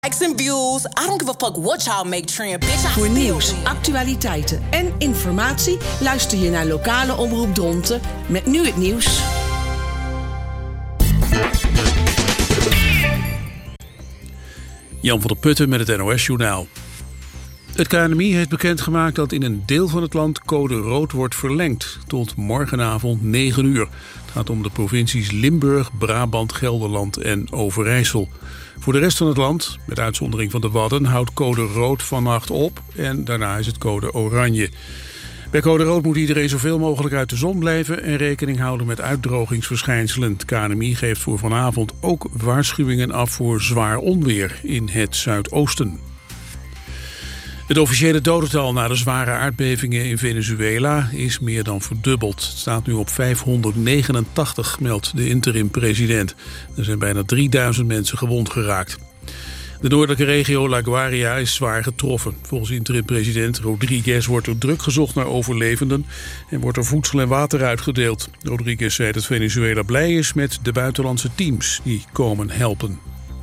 Likes and views. I don't give a fuck what y'all make trend, bitch. Voor nieuws, actualiteiten en informatie luister je naar Lokale Omroep Dronten met nu het nieuws. Jan van der Putten met het NOS-journaal. Het KNMI heeft bekendgemaakt dat in een deel van het land code rood wordt verlengd tot morgenavond 9 uur. Het gaat om de provincies Limburg, Brabant, Gelderland en Overijssel. Voor de rest van het land, met uitzondering van de Wadden, houdt code rood vannacht op en daarna is het code oranje. Bij code rood moet iedereen zoveel mogelijk uit de zon blijven en rekening houden met uitdrogingsverschijnselen. Het KNMI geeft voor vanavond ook waarschuwingen af voor zwaar onweer in het zuidoosten. Het officiële dodental na de zware aardbevingen in Venezuela is meer dan verdubbeld. Het staat nu op 589, meldt de interim-president. Er zijn bijna 3000 mensen gewond geraakt. De noordelijke regio La Guaira is zwaar getroffen. Volgens interim-president Rodriguez wordt er druk gezocht naar overlevenden en wordt er voedsel en water uitgedeeld. Rodriguez zei dat Venezuela blij is met de buitenlandse teams die komen helpen.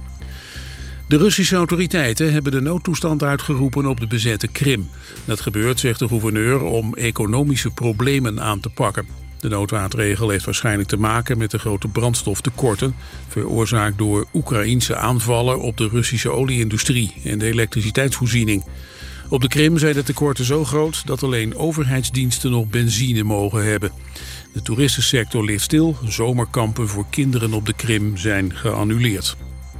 De Russische autoriteiten hebben de noodtoestand uitgeroepen op de bezette Krim. Dat gebeurt, zegt de gouverneur, om economische problemen aan te pakken. De noodmaatregel heeft waarschijnlijk te maken met de grote brandstoftekorten, veroorzaakt door Oekraïense aanvallen op de Russische olieindustrie en de elektriciteitsvoorziening. Op de Krim zijn de tekorten zo groot dat alleen overheidsdiensten nog benzine mogen hebben. De toeristensector ligt stil, zomerkampen voor kinderen op de Krim zijn geannuleerd.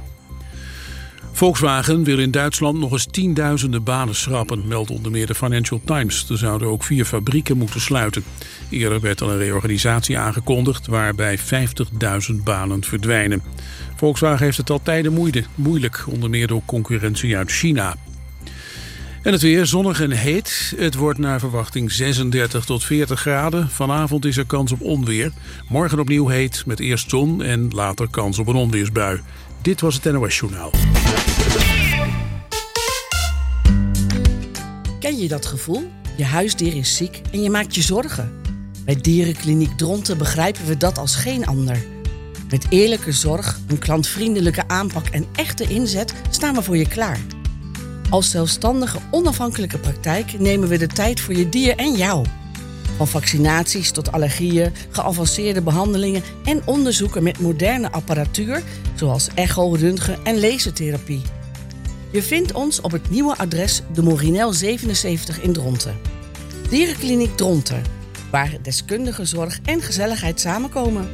Volkswagen wil in Duitsland nog eens tienduizenden banen schrappen, meldt onder meer de Financial Times. Er zouden ook 4 fabrieken moeten sluiten. Eerder werd al een reorganisatie aangekondigd waarbij 50.000 banen verdwijnen. Volkswagen heeft het al tijden moeilijk, onder meer door concurrentie uit China. En het weer zonnig en heet. Het wordt naar verwachting 36 tot 40 graden. Vanavond is er kans op onweer. Morgen opnieuw heet met eerst zon en later kans op een onweersbui. Dit was het NOS-journaal. Ken je dat gevoel? Je huisdier is ziek en je maakt je zorgen. Bij Dierenkliniek Dronten begrijpen we dat als geen ander. Met eerlijke zorg, een klantvriendelijke aanpak en echte inzet staan we voor je klaar. Als zelfstandige, onafhankelijke praktijk nemen we de tijd voor je dier en jou. Van vaccinaties tot allergieën, geavanceerde behandelingen en onderzoeken met moderne apparatuur, zoals echo, röntgen en lasertherapie. Je vindt ons op het nieuwe adres de Morinel 77 in Dronten. Dierenkliniek Dronten, waar deskundige zorg en gezelligheid samenkomen.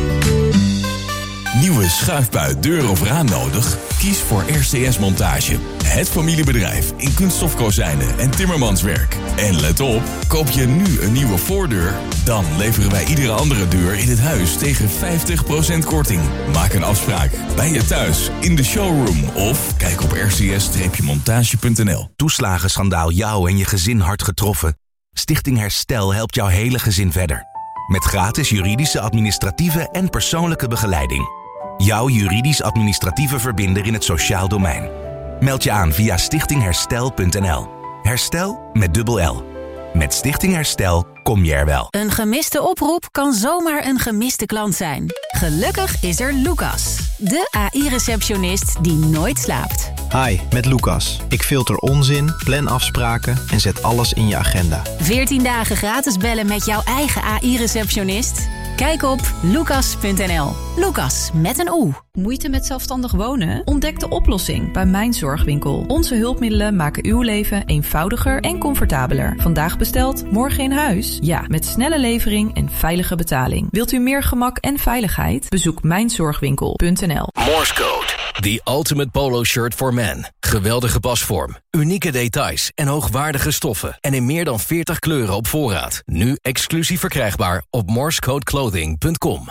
Nieuwe schuifbui, deur of raam nodig? Kies voor RCS Montage. Het familiebedrijf in kunststofkozijnen en timmermanswerk. En let op, koop je nu een nieuwe voordeur, dan leveren wij iedere andere deur in het huis tegen 50% korting. Maak een afspraak bij je thuis, in de showroom of kijk op rcs-montage.nl. Toeslagenschandaal jou en je gezin hard getroffen? Stichting Herstel helpt jouw hele gezin verder. Met gratis juridische, administratieve en persoonlijke begeleiding. Jouw juridisch-administratieve verbinder in het sociaal domein. Meld je aan via stichtingherstel.nl. Herstel met dubbel L. Met Stichting Herstel kom je er wel. Een gemiste oproep kan zomaar een gemiste klant zijn. Gelukkig is er Lucas, de AI-receptionist die nooit slaapt. Hi, met Lucas. Ik filter onzin, plan afspraken en zet alles in je agenda. 14 dagen gratis bellen met jouw eigen AI-receptionist? Kijk op lucas.nl. Lucas met een O. Moeite met zelfstandig wonen? Ontdek de oplossing bij Mijn Zorgwinkel. Onze hulpmiddelen maken uw leven eenvoudiger en comfortabeler. Vandaag besteld, morgen in huis? Ja, met snelle levering en veilige betaling. Wilt u meer gemak en veiligheid? Bezoek mijnzorgwinkel.nl. Morse Code. The ultimate polo shirt for men. Geweldige pasvorm, unieke details en hoogwaardige stoffen. En in meer dan 40 kleuren op voorraad. Nu exclusief verkrijgbaar op morsecodeclothing.com.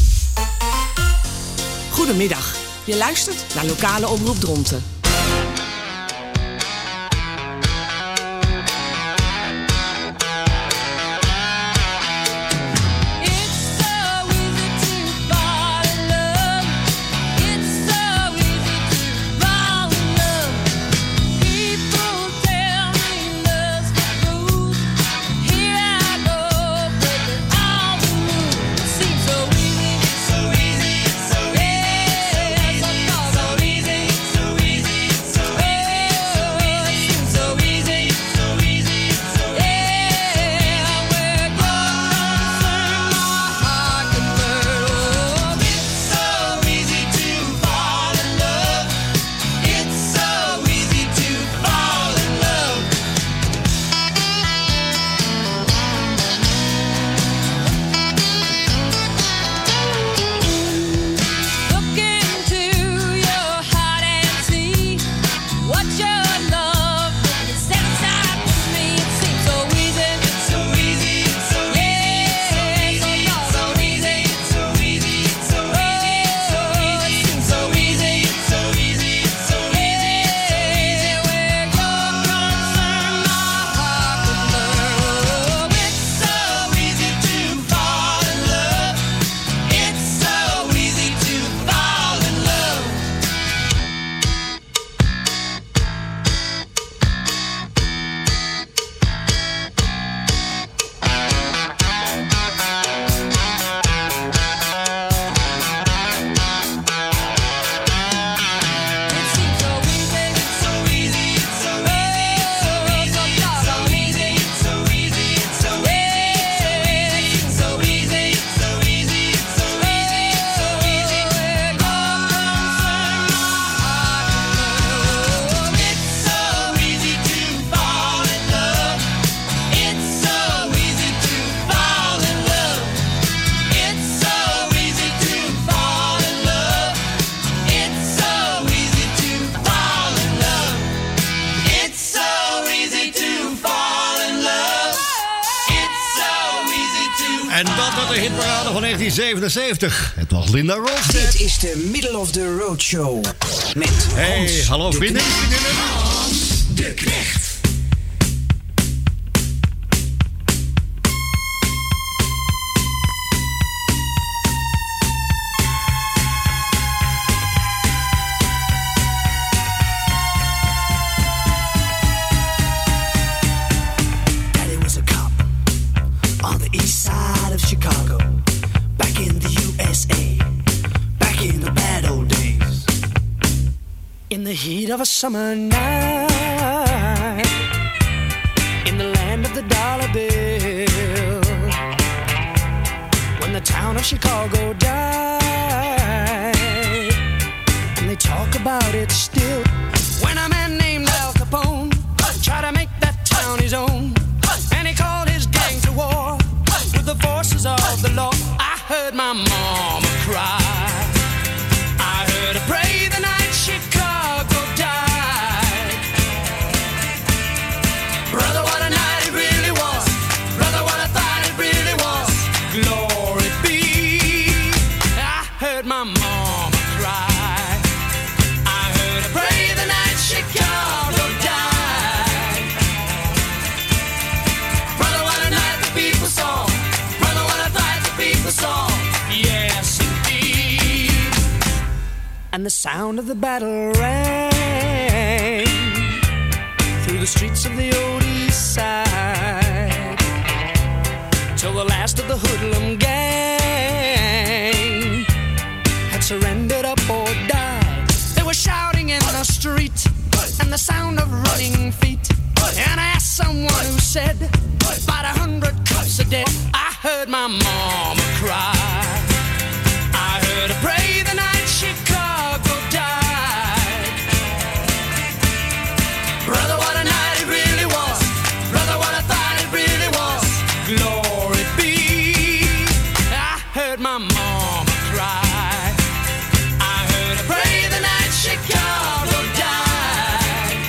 Goedemiddag. Je luistert naar Lokale Omroep Dronten. So easy, uit de hitparade van 1977. Het was Linda Ronstadt. Dit is de Middle of the Road Show. Met Hey, hallo vrienden. Hans de Knecht. Chicago, back in the USA, back in the bad old days. In the heat of a summer night, in the land of the dollar bill, when the town of Chicago died, and they talk about it still. When a man named Al Capone tried to make that town his own, and he called his gang to war with the forces of the law. I heard my mama cry, I heard her pray the night Chicago died. Brother, what a night it really was. Brother, what I thought it really was. Glory be. I heard my mama cry, I heard her pray the night Chicago died. Brother, what a night the people saw. Song. Yes, indeed. And the sound of the battle rang through the streets of the old east side, till the last of the hoodlum gang had surrendered up or died. They were shouting in the street and the sound of running feet. And I asked someone who said, about 100 cups a day. I heard my mama cry, I heard her pray the night Chicago died. Brother, what a night it really was. Brother, what I thought it really was. Glory be. I heard my mama cry, I heard her pray the night Chicago died.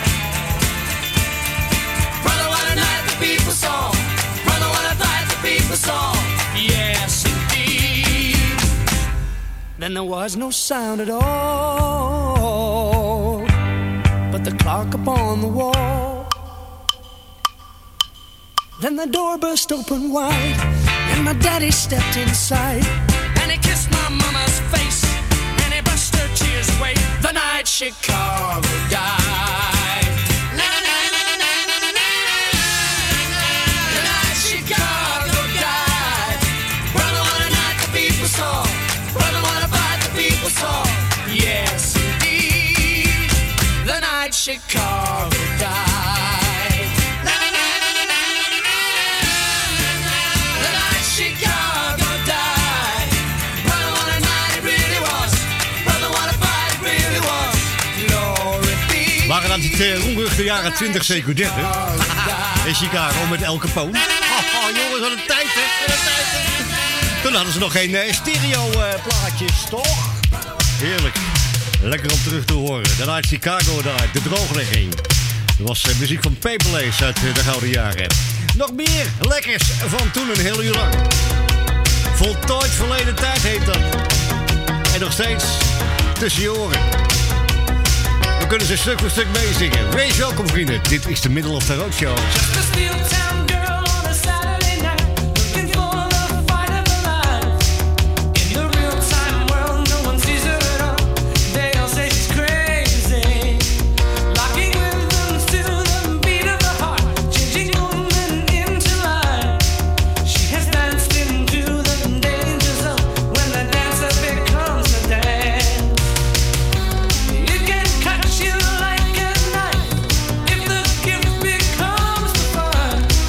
Brother, what a night the people saw. Brother, what a night the people saw. Yes, indeed. Then there was no sound at all but the clock upon the wall. Then the door burst open wide and my daddy stepped inside, and he kissed my mama's face and he brushed her tears away. The night Chicago died. The night Chicago died. Brother, what a night the people saw. Brother, what a fight the people saw. Yes, indeed. The night Chicago died. The night Chicago died. Brother, what a night it really was. Brother, what a fight it really was. Glory be. Waren dat niet ongeveer jaren 20, zeker 30? In Chicago met El Capone. Oh, jongens, wat een tijd, hè? Wat een tijd, hè? Toen hadden ze nog geen stereo-plaatjes, toch? Heerlijk. Lekker om terug te horen. De Night Chicago daar, de drooglegging. Dat was muziek van Paperlace uit de gouden jaren. Nog meer lekkers van toen een heel uur lang. Voltooid verleden tijd heet dat. En nog steeds tussen je oren. We kunnen ze stuk voor stuk meezingen. Wees welkom, vrienden. Dit is de Middle of the Road Show. If the gift becomes the fun,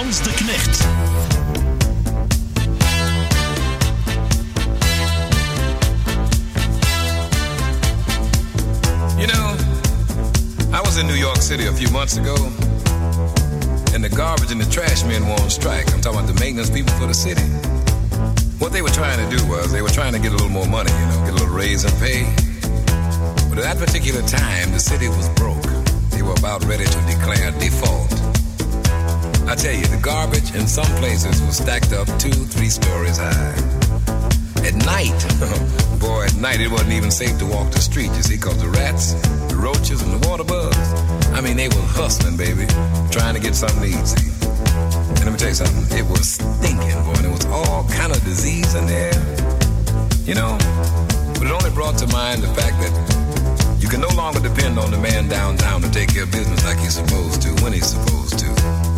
Hans de Knecht. You know, I was in New York City a few months ago, and the garbage and the trash men were on strike. I'm talking about the maintenance people for the city. What they were trying to do was they were trying to get a little more money, you know, get a little raise in pay. But at that particular time, the city was broke. They were about ready to declare default. I tell you, the garbage in some places was stacked up 2-3 stories high. At night, boy, at night it wasn't even safe to walk the street, you see, because the rats, the roaches, and the water bugs, I mean, they were hustling, baby, trying to get something to eat, see. And let me tell you something, it was stinking, boy, and it was all kind of disease in there, you know. But it only brought to mind the fact that you can no longer depend on the man downtown to take care of business like he's supposed to, when he's supposed to.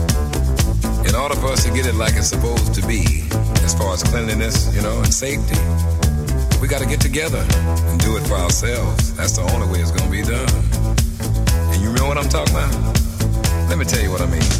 In order for us to get it like it's supposed to be, as far as cleanliness, you know, and safety, we got to get together and do it for ourselves. That's the only way it's going to be done. And you know what I'm talking about? Let me tell you what I mean.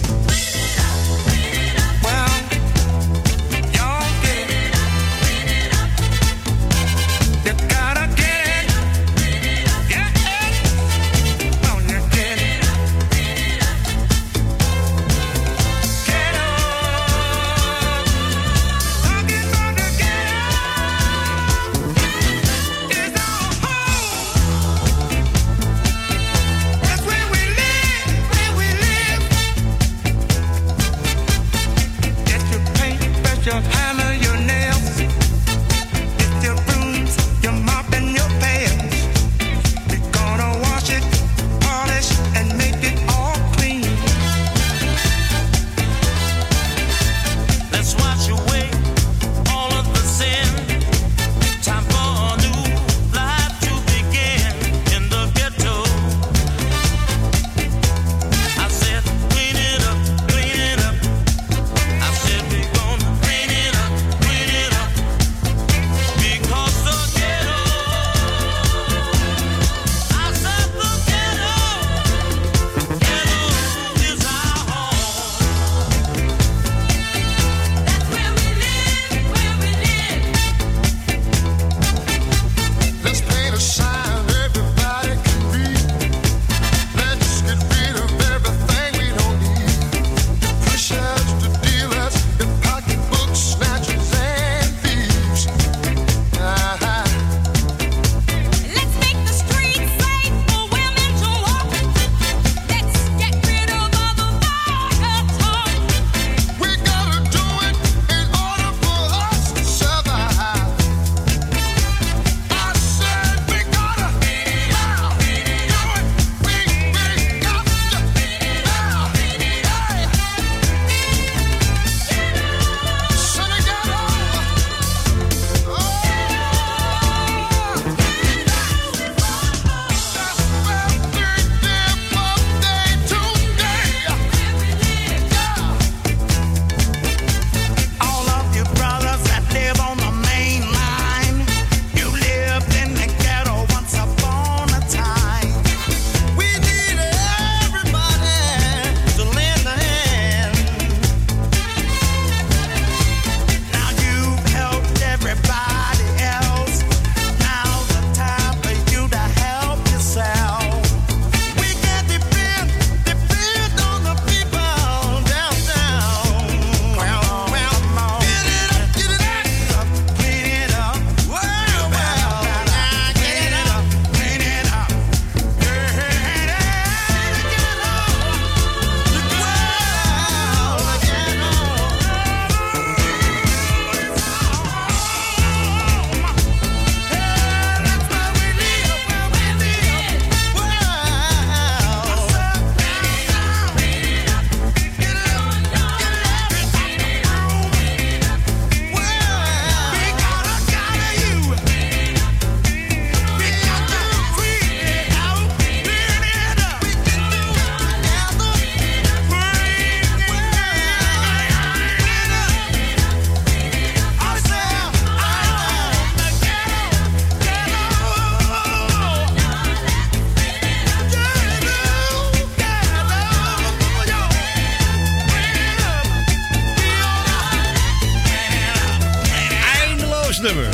Clean it up.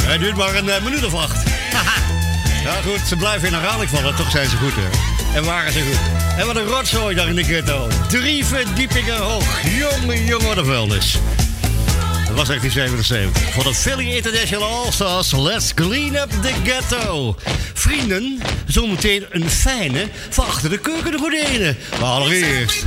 Hij duurt maar een minuut of 8. Ja goed, ze blijven in herhaling vallen. Toch zijn ze goed, hè. En waren ze goed. En wat een rotzooi daar in de ghetto. 3 verdiepingen hoog. Jongen, wat een vuilnis. Dat was 1977. Voor de Philly International All-Stars, Let's Clean Up the Ghetto. Vrienden, zometeen een fijne van achter de keuken de gordijnen. Maar allereerst...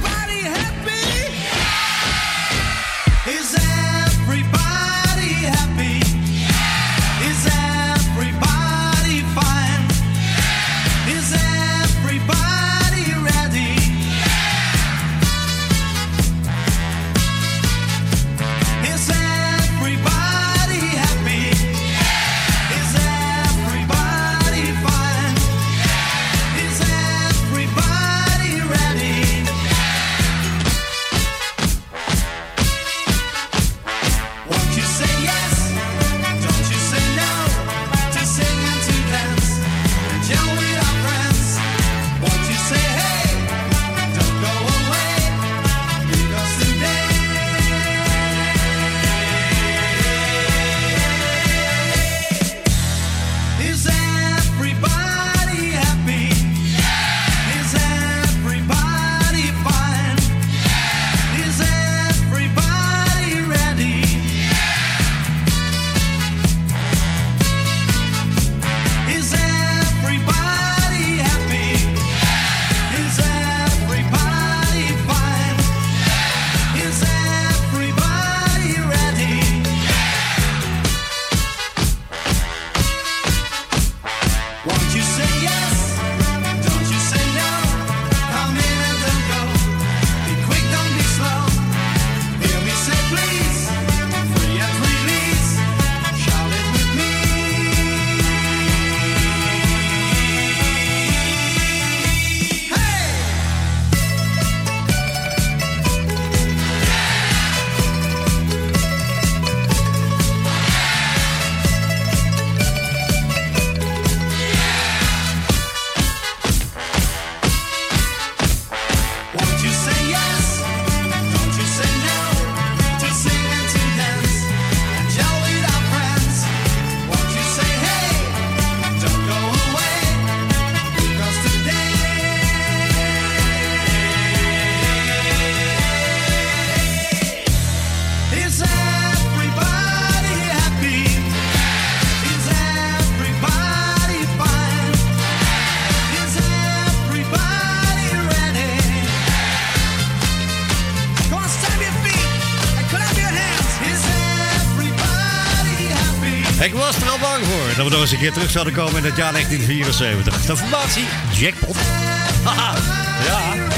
Ik was er al bang voor dat we nog eens een keer terug zouden komen in het jaar 1974. De formatie Jackpot. Haha, ja.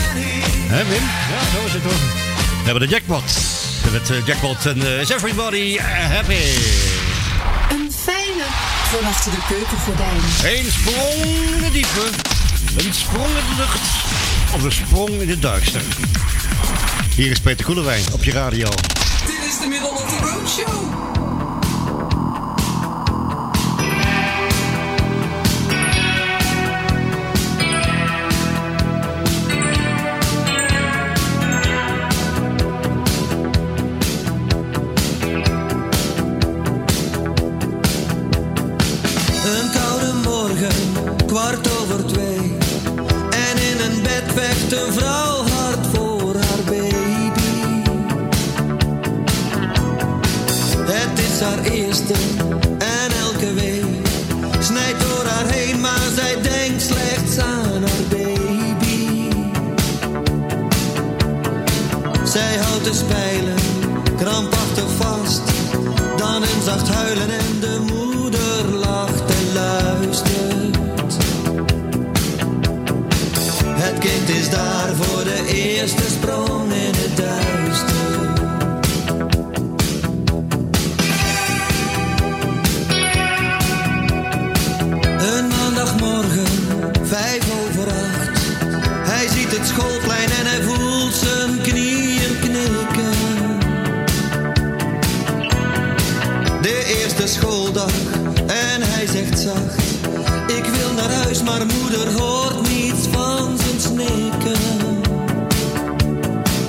Hè Wim? Ja, zo is het toch. We hebben de Jackpot. Met Jackpot en Is Everybody Happy. Een fijne van achter de keukengordijn. Een sprong in de diepe. Een sprong in de lucht. Of een sprong in het duister. Hier is Peter Koelewijn op je radio. Dit is de Middle of the Road Show. Een koude morgen, 2:15. En in een bed vecht een vrouw hard voor haar baby. Het is haar eerste en elke week snijdt door haar heen, maar zij denkt slechts aan haar baby. Zij houdt de spijlen krampachtig vast, dan een zacht huilen en de moeder lacht en luistert. Het kind is daar voor de eerste sprong in het duister. Een maandagmorgen, 7:05. Hij ziet het schoolplein en hij voelt zijn knieën knikken. De eerste schooldag en hij zegt zacht: ik wil naar huis, maar moeder hoort niets van zijn snikken.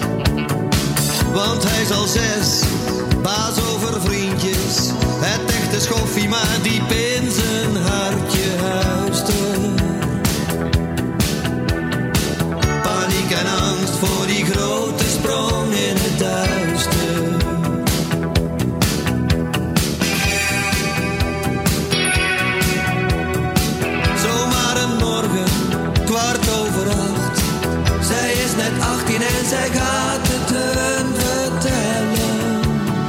Want hij is al 6, baas over vriendjes, het echte de schoffie maar diep in zijn hartje huiste. Paniek en angst voor die grote sprong in het duister. Zomaar een morgen, 7:15. Zij is net 18 en zij gaat het hun vertellen.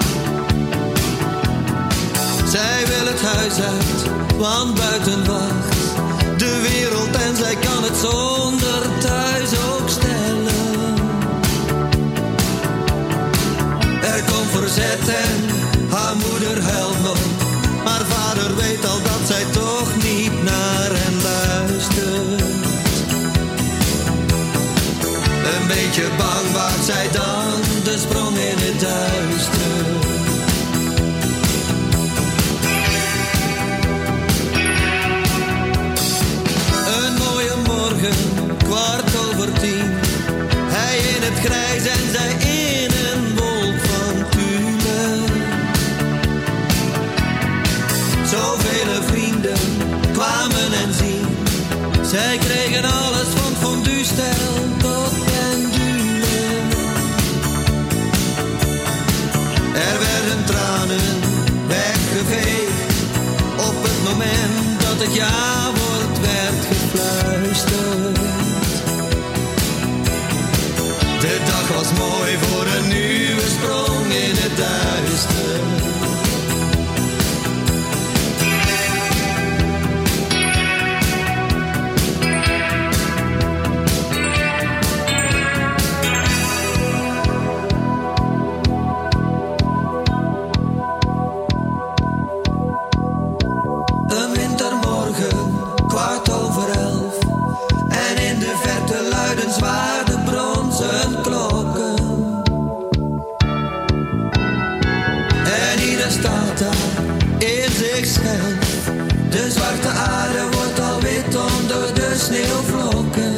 Zij wil het huis uit, want buiten wacht de wereld en zij kan het zonder thuis ook stellen. Er komt verzet en haar moeder huilt nog, maar vader weet al dat zij toch niet naar hen luistert. Een beetje bang waagt zij dan de sprong in het duister. Een mooie morgen, 9:15. Hij in het grijs en zij in een wolk van tulle. Zoveel vrienden kwamen en zien. Zij kregen alles van fondue-stijl tot pendule. Er werden tranen weggeveegd. Op het moment dat het ja-woord werd gefluisterd. De dag was mooi voor een nieuwe sprong in het duister. Een wintermorgen, 11:15. En in de verte luiden zwaar de bronzen klokken. En ieder staat daar in zichzelf. De zwarte aarde wordt al wit onder de sneeuwvlokken.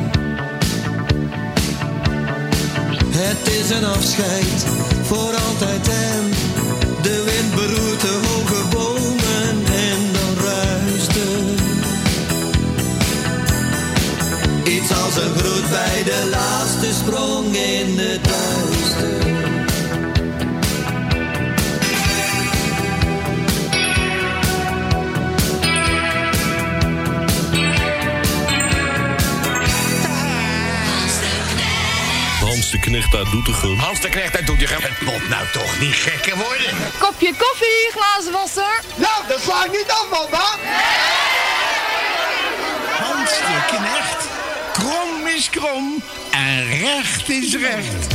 Het is een afscheid voor altijd en de wind beroert de hoge bomen en dan ruist het. Iets als een groet bij de laatste sprong in het duister. Hans de Knecht uit Doetinchem. Hans de Knecht uit Doetinchem. Het moet nou toch niet gekker worden. Kopje koffie, glazenwasser. Nou, dat sla ik niet af, man, hè? Hans de Knecht. Krom is krom en recht is recht.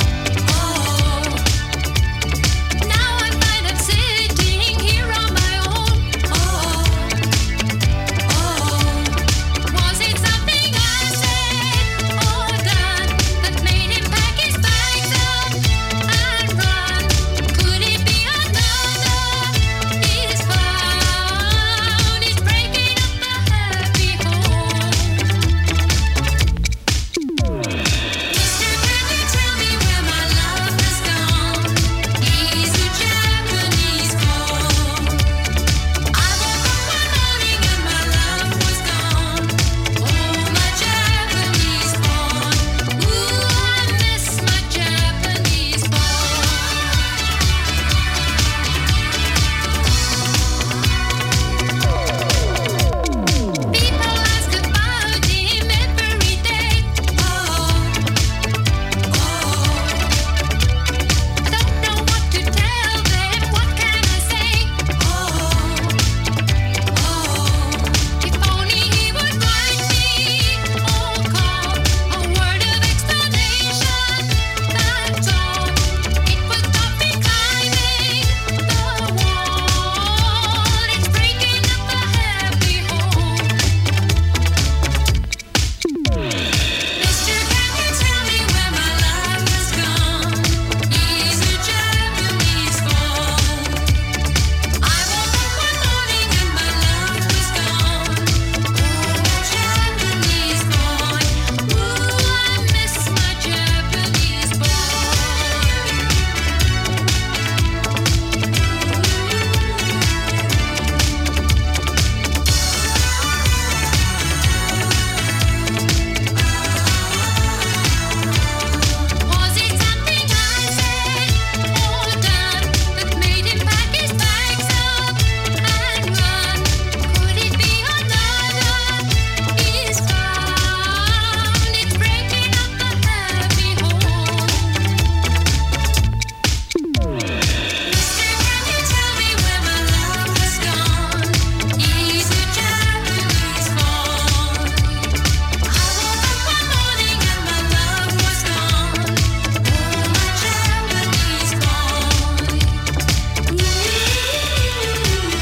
Now I find I'm sitting here on my own.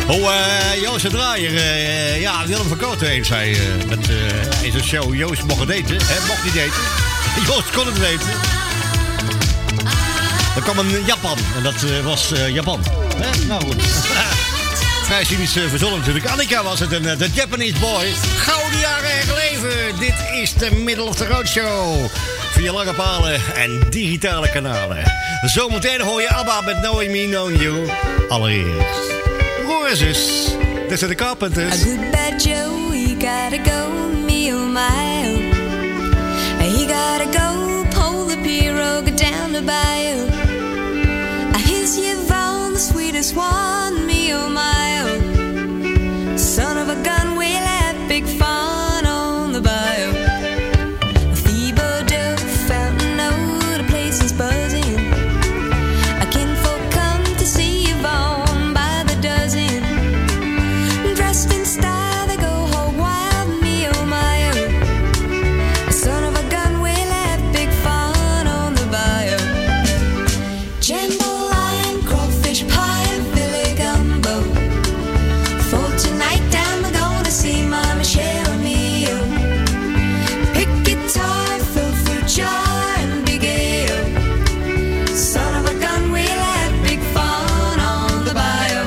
Joost de Draaier, Willem van Koten zei in zijn show, Joost mocht het eten, mocht niet eten. Joost kon het weten. Er kwam een Japan en dat was Japan. Nou goed. Vrij cynisch verzonnen natuurlijk. Annika was het, de Japanese boy. Gouden jaren herleven. Dit is de Middle of the Road Show. Via lange palen en digitale kanalen. Zometeen hoor je ABBA met Knowing Me, Knowing You. Allereerst Roorzus. Dit zijn de Carpenters. A good bad Joe, he gotta go, me oh my oh. He gotta go, pull the pirogue down the bayou. Here's Yvonne, the sweetest one, me oh my oh. Son of a gun, we'll have big fun on the bayou. Phoebe Dove, Fountain O, the place is buzzing. A kinfolk come to see Yvonne by the dozen. Dressed in style, they go hog wild, me oh my oh. Son of a gun, we'll have big fun on the bayou. Jambalaya, crawfish pie, and Philly gumbo. For tonight, I'm gonna see my Michelle Mio. Pick guitar, fill fruit jar, and big ale. Son of a gun, we'll have big fun on the bayou.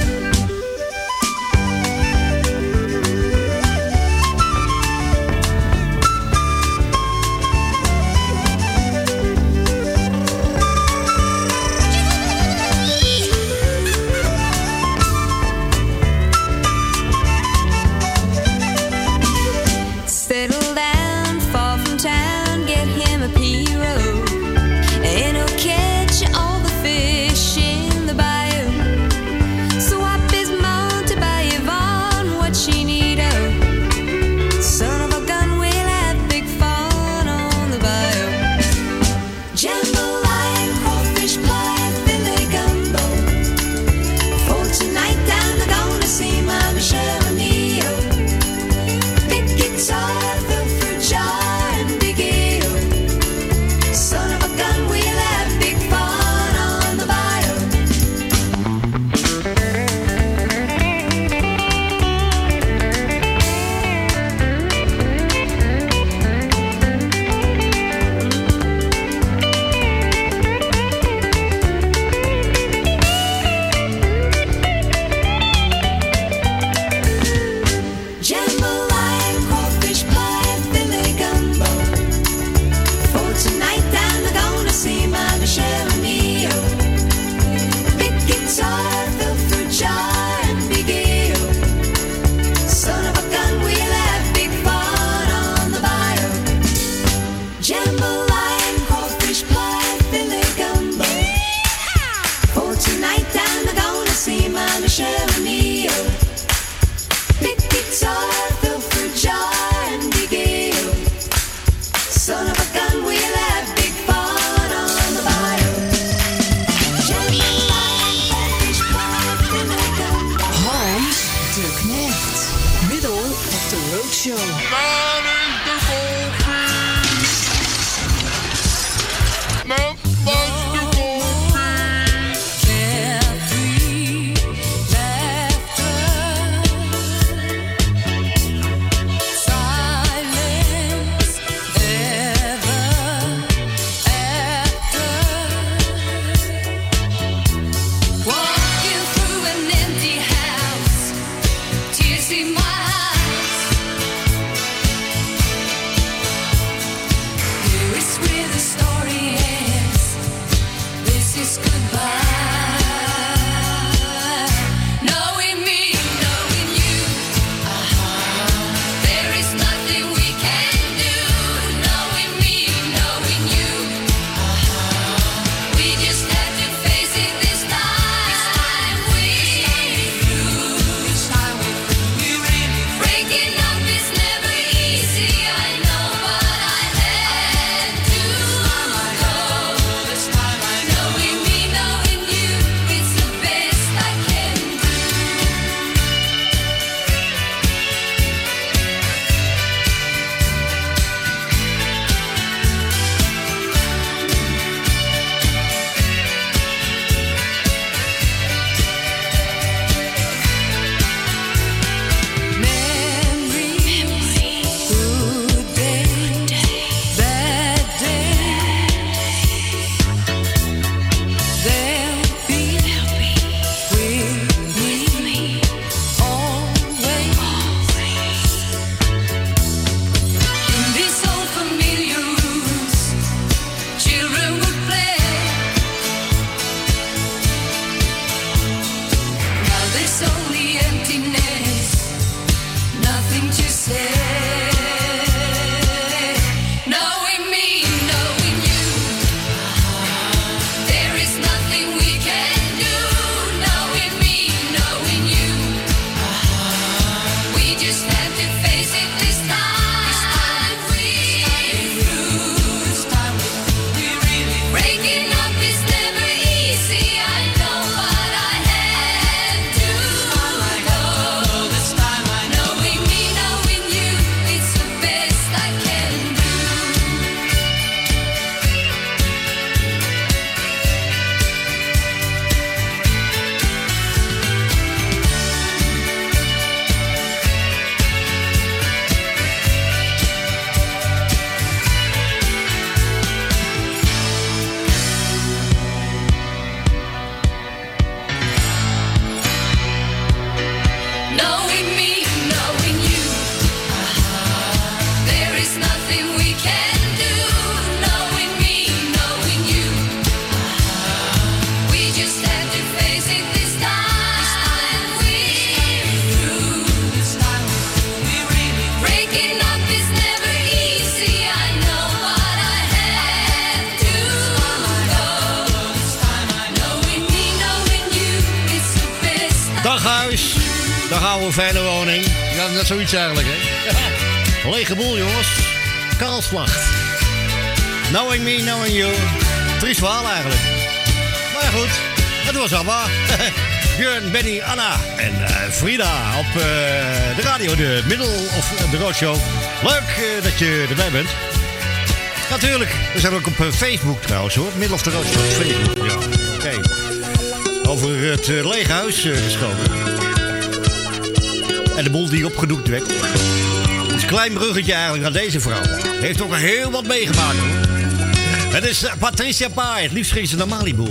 Settle down, far from town, get him a pirogue, and he'll catch all the fish in the bayou. Swap his mount to buy Yvonne what she need oh. Son of a gun, we'll have big fun on the bayou. Jambalaya, crawfish pie, Philly gumbo. For tonight, I'm gonna see my Michelle Mio. Big guitar, fill fruit jar, and big ale. Son of a gun, we'll have big fun on the bayou. Jambalaya, crawfish pie, Philly gumbo. For tonight, I'm gonna see my Michelle Mio. Big guitar, fill fruit jar, and big ale. Son of a gun, we'll have big fun on the bayou. Jambalaya, crawfish pie, Philly gumbo. For tonight, I'm gonna see my Michelle Mio. Big guitar, fill fruit jar, and big ale. Son of a gun, we'll have big fun on the bayou. Hans de Knecht. Middle of the Road Show. Walking through an empty house, tears in my eyes. Here is where the story ends. This is goodbye. Knowing me, knowing you. There is nothing we can do. Knowing me, knowing you. We just have to face it this time. We really Dag ouwe, fijne woning. Ja, dat is zoiets eigenlijk, hè. Ja. Lege boel, jongens. Karlslacht. Knowing me, knowing you. Triest verhaal eigenlijk. Maar goed, het was ABBA. Björn, Benny, Anna en Frida op de radio, de Middle of the Roadshow. Leuk dat je erbij bent. Natuurlijk, we zijn ook op Facebook trouwens hoor. Middle of the Roadshow op Facebook. Ja, oké. Over het lege huis geschoten. En de boel die opgedoekt werd. Het is een klein bruggetje eigenlijk naar deze vrouw. Heeft ook heel wat meegemaakt hoor. Het is Patricia Pai. Het liefst ging ze naar Malibu.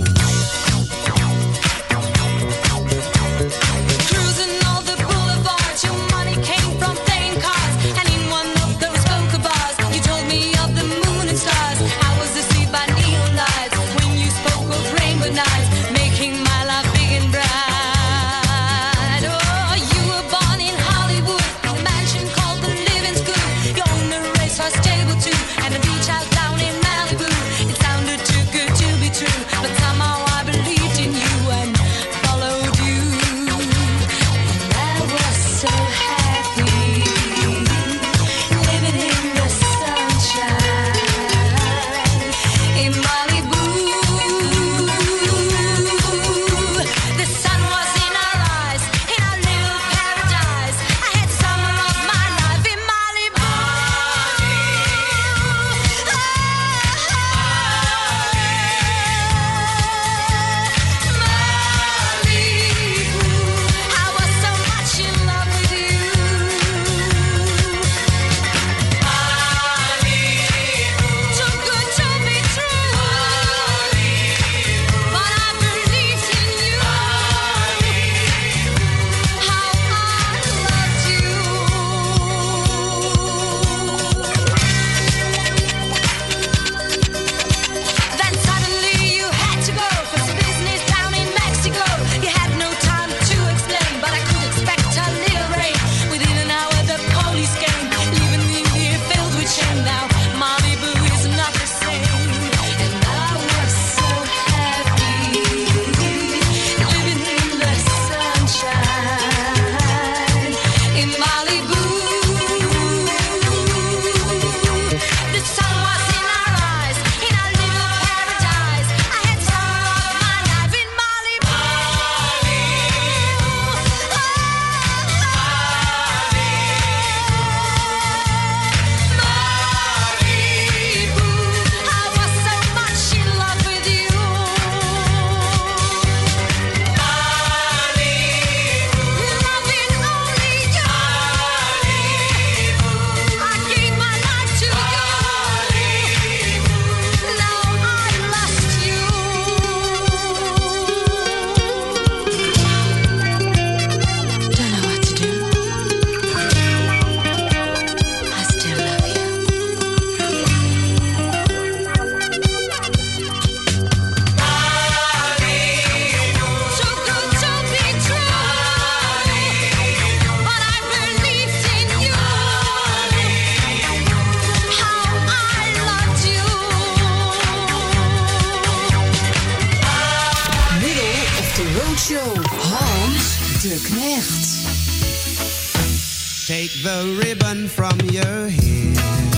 Take the ribbon from your hair,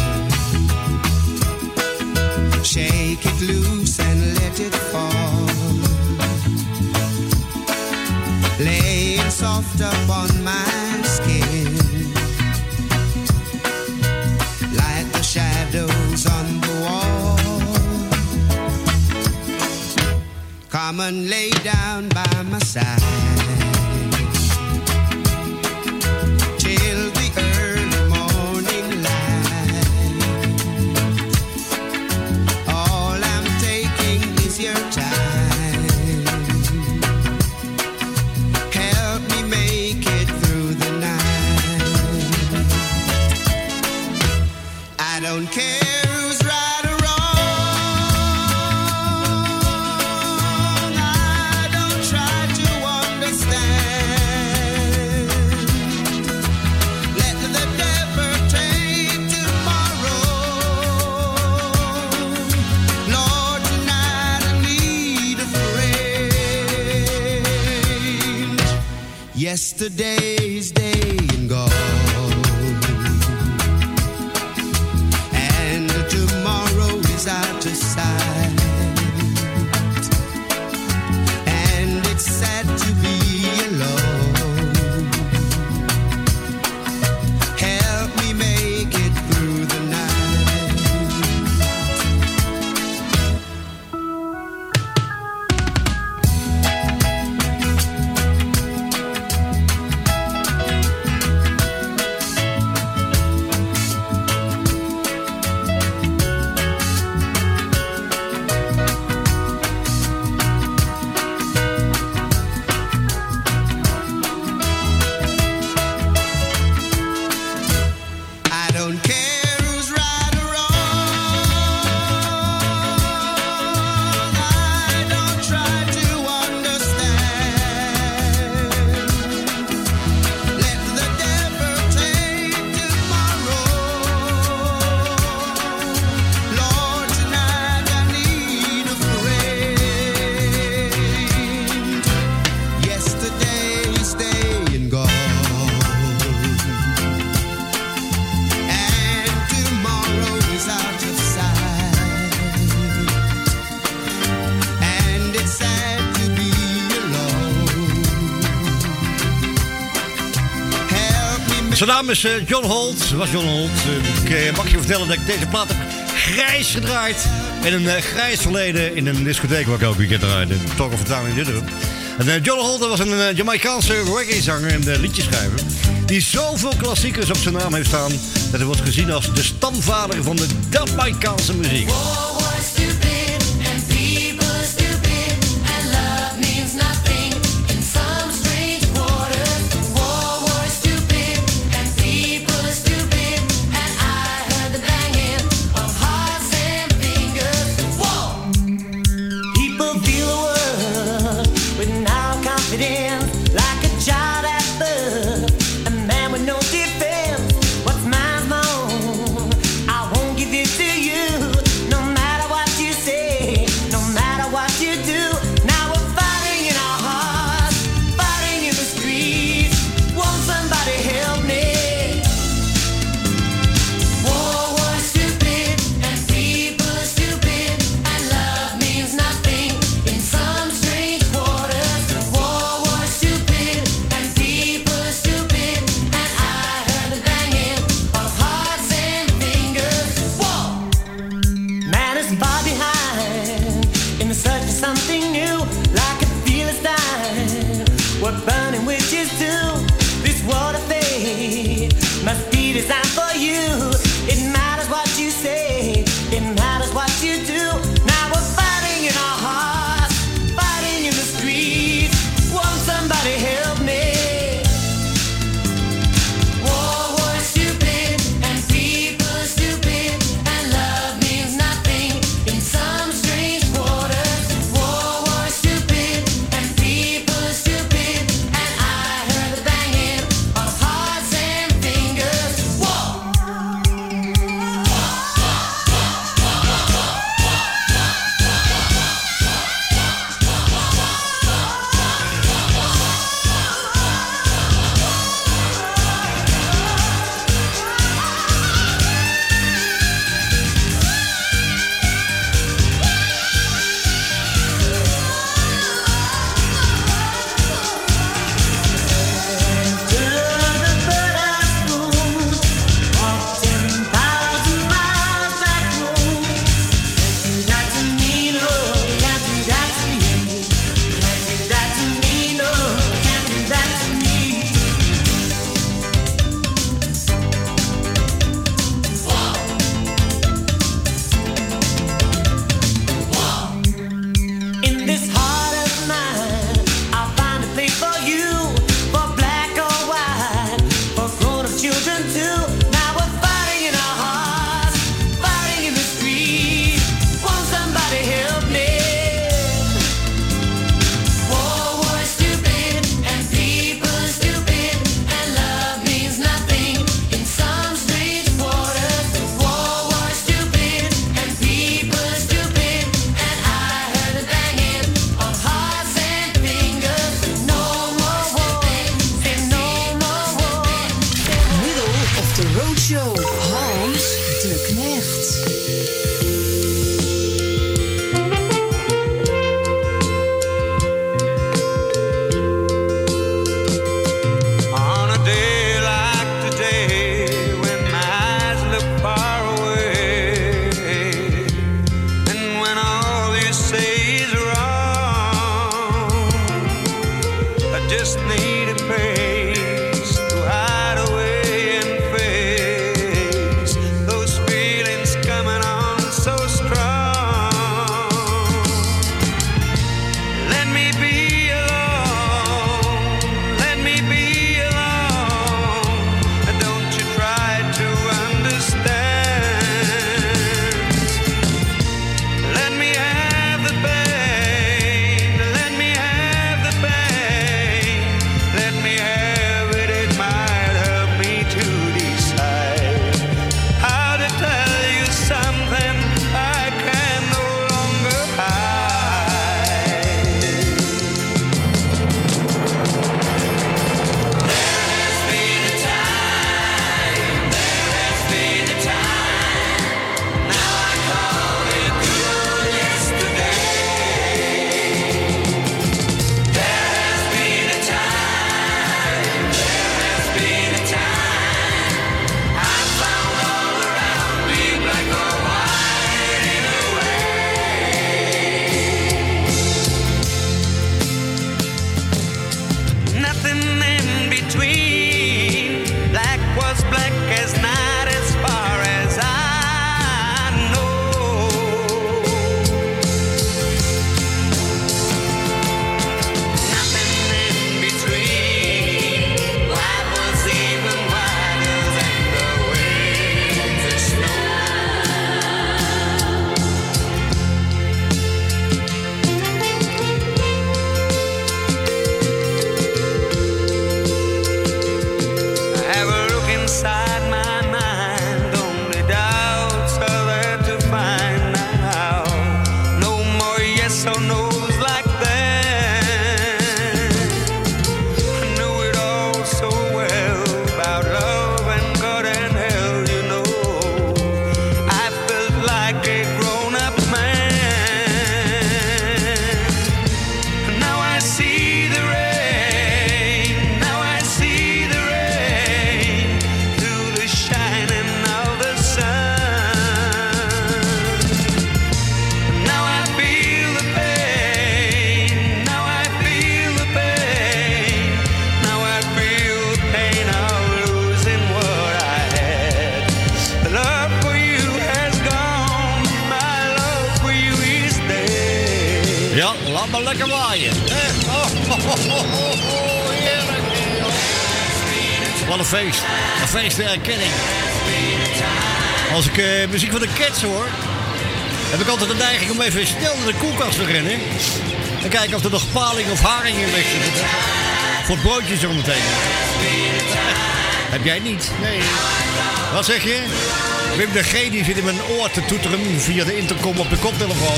shake it loose and let it fall, lay it soft upon my skin, like the shadows on the wall. Come and lay down by my side till the early morning light. All I'm taking is your time. Help me make it through the night. I don't care who's right or wrong. I don't try to understand. Let the devil take tomorrow. Lord, tonight I need a friend. Yesterday's Zijn naam is John Holt. Dat was John Holt. Ik mag je vertellen dat ik deze plaat heb grijs gedraaid. In een grijs verleden in een discotheek waar ik elke weekend draaide. Toch een vertaling dit doen. En John Holt was een Jamaicaanse reggae-zanger en liedjeschrijver. Die zoveel klassiekers op zijn naam heeft staan. Dat hij wordt gezien als de stamvader van de Jamaicaanse muziek. just need a place to hide away and face lekker waaien. Heerlijk. Wat een feest. Een feest der erkenning. Als ik muziek van de Cats hoor, heb ik altijd de neiging om even snel naar de koelkast te rennen. En kijken of er nog paling of haring in ligt. Voor het broodje zo meteen. Heb jij niet? Nee. Wat zeg je? Wim de G die zit in mijn oor te toeteren via de intercom op de koptelefoon.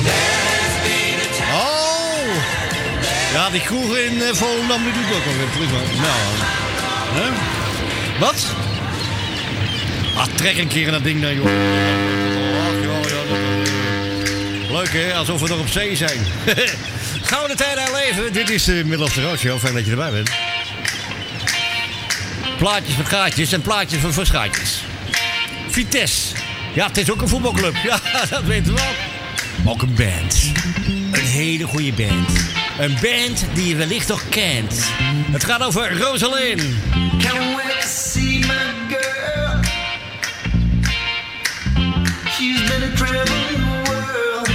Oh! Ja, die kroeg in Volendam die doet ook wel weer prima. Nou, hè? Wat? Ah, trek een keer in dat ding dan, joh. Leuk, hè? Alsof we nog op zee zijn. Gouden tijden herleven. Dit is de Middle of the Road Show. Fijn dat je erbij bent. Plaatjes voor gaatjes en plaatjes voor schaatjes. Vitesse. Ja, het is ook een voetbalclub. Ja, dat weten we wel. Ook een band. Een hele goede band. Een band die je wellicht nog kent. Het gaat over Rosalind. Can't wait to see my girl. She's been a traveling the world.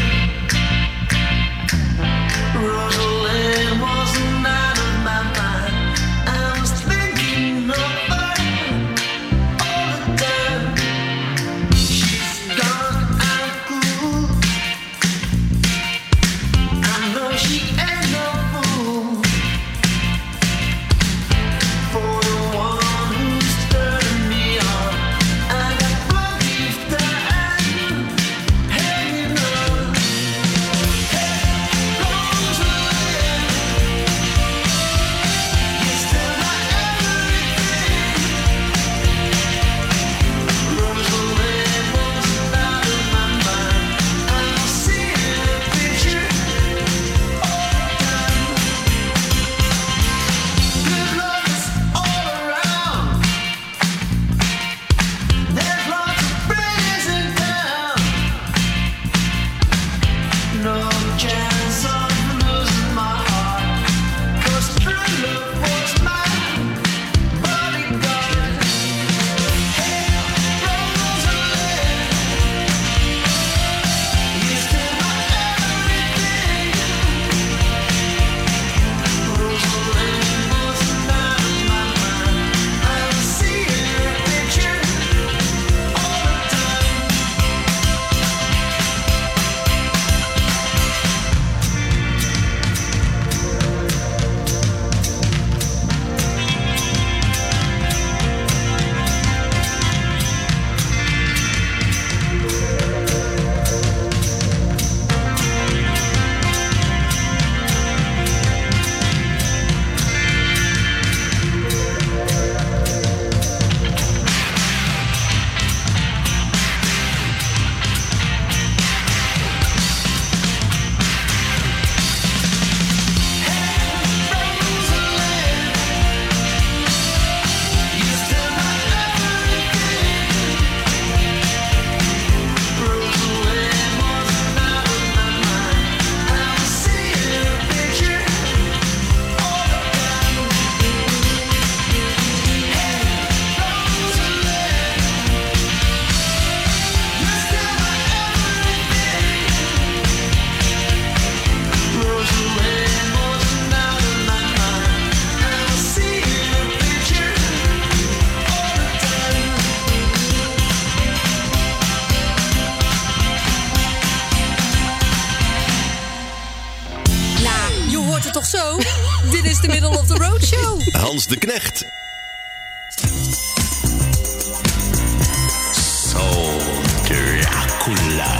Rosalind was the night of my mind. I was thinking of her all the time. She's gone out of cool. I know she ain't no fool. For the one who's turning me on, I got plenty of time hanging on. Hey, Rosalind, you're still my everything. Rosalind was out of my mind. I see her picture all the time. Good love is all around. There's lots of praise in town. No chance of losing my heart, 'cause true love was my bodyguard. Hey, Rosalind, you're still my everything. Rosalind was out of my mind. I see her picture all the time. Nou, je hoort het toch zo? Dit is de Middle of the Road Show. Hans de Knecht. Soul Dracula.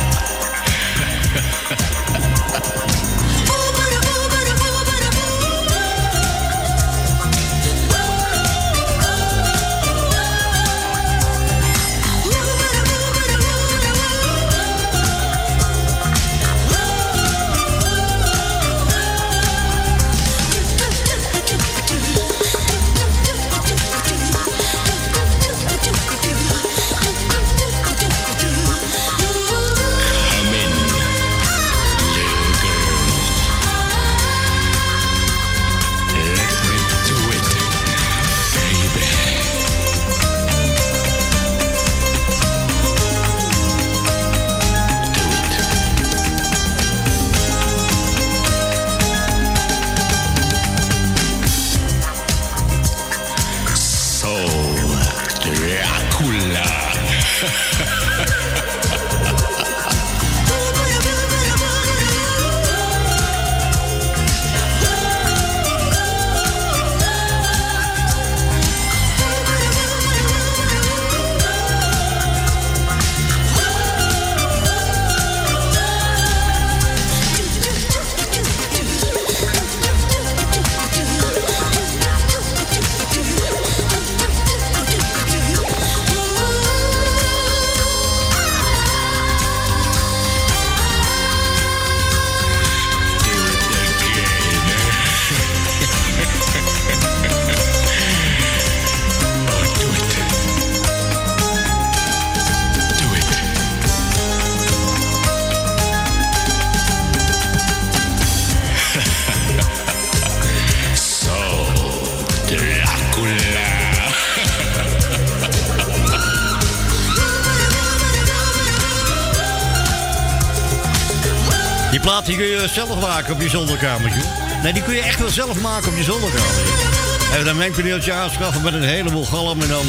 Die kun je zelf maken op je zolderkamertje. Nee, die kun je echt wel zelf maken op je zolderkamertje. En dan mengpaneeltje aanschaffen met een heleboel galm en dan...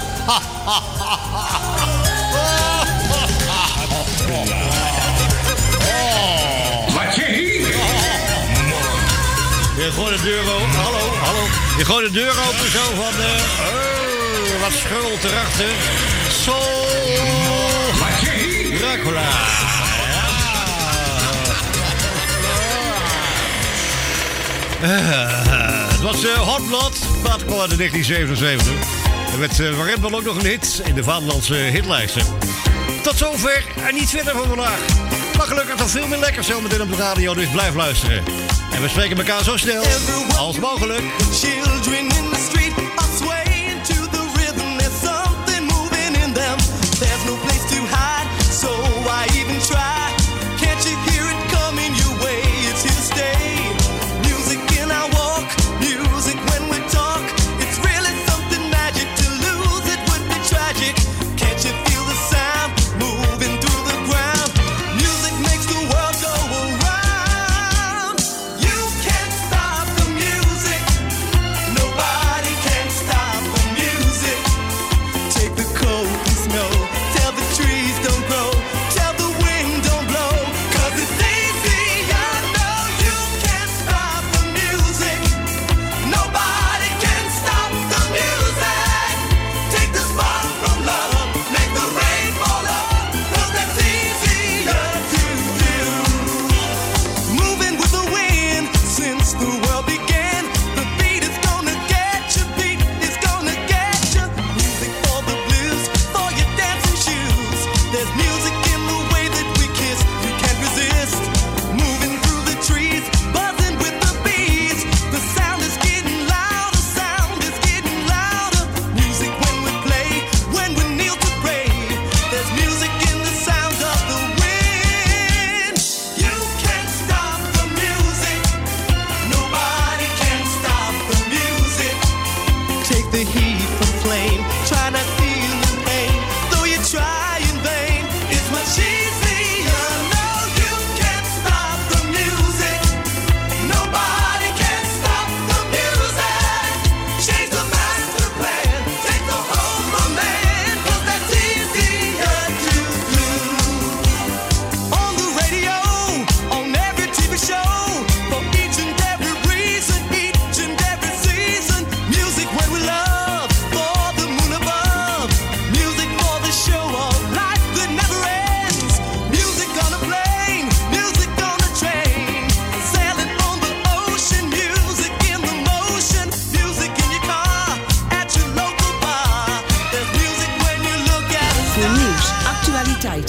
Wat je hier? Je gooit de deur open. Hallo. Je gooit de deur open zo van... wat schuld erachter. Wat je hier? Dracula. Het was Hot Blood, plaat kwam uit in 1977. En met Warempel ook nog een hit in de vaderlandse hitlijsten. Tot zover en niet verder voor vandaag. Maar gelukkig nog veel meer lekker zo meteen op de radio, dus blijf luisteren. En we spreken elkaar zo snel als mogelijk. Children in the street are swaying to the rhythm. There's something moving in them. There's no place to hide, so why even try? Can't you hear it coming your way? It's here to stay. Music in our walk, music when we talk. It's really something magic. To lose it would be tragic. Can't you feel the sound moving through the ground? Music makes the world go around. You can't stop the music. Nobody can stop the music. Take the cold and snow. Tell the trees don't grow. Tell the wind don't blow. 'Cause it's easy, I know. You can't stop the music. Nobody can stop the music. Take the spark from love. Make the rain fall up. 'Cause that's easier to do. Moving with the wind since the world began. The beat is gonna get you. Beat is gonna get you. Music for the blues, for your dancing shoes. There's music in the way that we kiss. You can't resist. Moving through the trees, buzzing with the bees. The sound is getting louder. Sound is getting louder. Music when we play, when we kneel to pray. There's music in the sound of the wind. You can't stop the music. Nobody can stop the music. Take the heat from flame. Try not feel the pain. Though you try in vain, it's much easier. No, you can't stop the music. Nobody can stop the music. Change the master plan. Take the whole from man. 'Cause that's easier to do. On the radio, on every TV show, for each and every reason, each and every season. Music when we love, for the moon above. Music for the show of life that never ends. Music on a plane, music on a train. Sailing on the ocean, music in the motion. Music in your car, at your local bar. There's music when you look at the Voor nieuws, actualiteiten